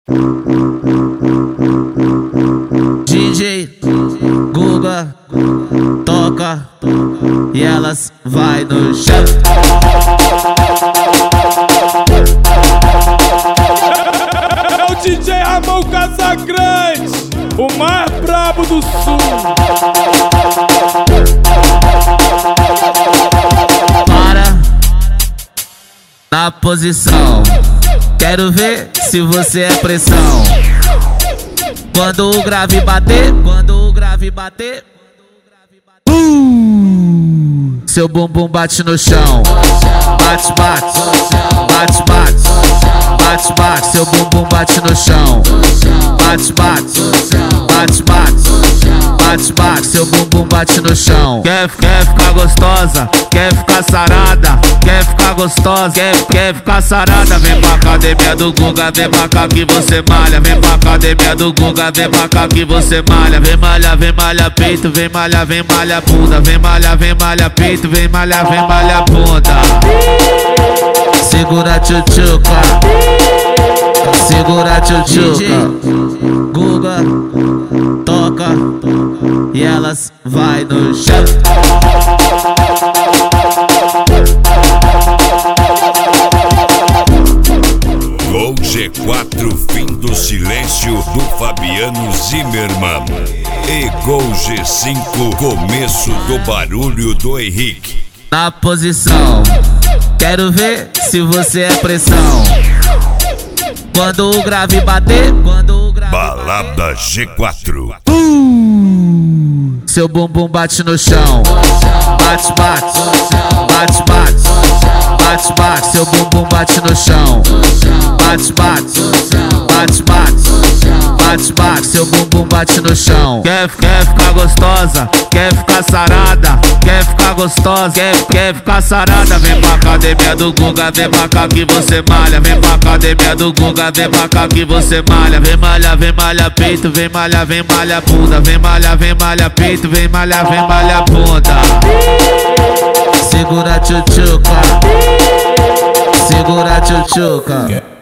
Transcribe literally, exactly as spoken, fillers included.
D J Guga toca e elas vai no chão. É o D J Ramon Casagrande, o mais brabo do sul. Para na posição, quero ver se você é pressão. Quando o grave bater, quando o grave bater, uh, seu bumbum bate no chão. Bate, bate, bate, bate, bate, bate, seu bumbum bate no chão. Bate, bate, bate, bate, bate, bate, seu bumbum bate no chão. Quer, quer ficar gostosa, quer ficar sarada, quer ficar gostosa, quer, quer ficar sarada. Vem pra academia do Guga, vem pra cá que você malha. Vem pra academia do Guga, vem pra cá que você malha. Vem malha, vem malha peito, vem malha, vem malha bunda. Vem malha, vem malha peito, vem malha, vem malha bunda. Segura tchutchuca, segura tchutchuca. Guga toca e elas vai no chão. Gol G quatro, fim do silêncio do Fabiano Zimmermann. E Gol G cinco, começo do barulho do Henrique. Na posição, quero ver se você é pressão. Quando o grave bater, quando o grave Balada bater, G quatro. uh, seu bumbum bate no chão. Bate, bate, bate, bate, bate, bate, seu bumbum bate no chão. Bate, bate, bate, bate, bate, bate, seu bumbum bate no chão. Quer, quer ficar gostosa, quer ficar sarada, quer ficar gostosa, quer, quer ficar sarada. Vem pra academia do Guga, vem pra cá que você malha. Vem pra academia do Guga, vem pra cá que você malha. Vem malha, vem malha peito, vem malha, vem malha bunda. Vem malha, vem malha peito, vem malha, vem malha bunda. Segura tchutchuca, segura tchutchuca.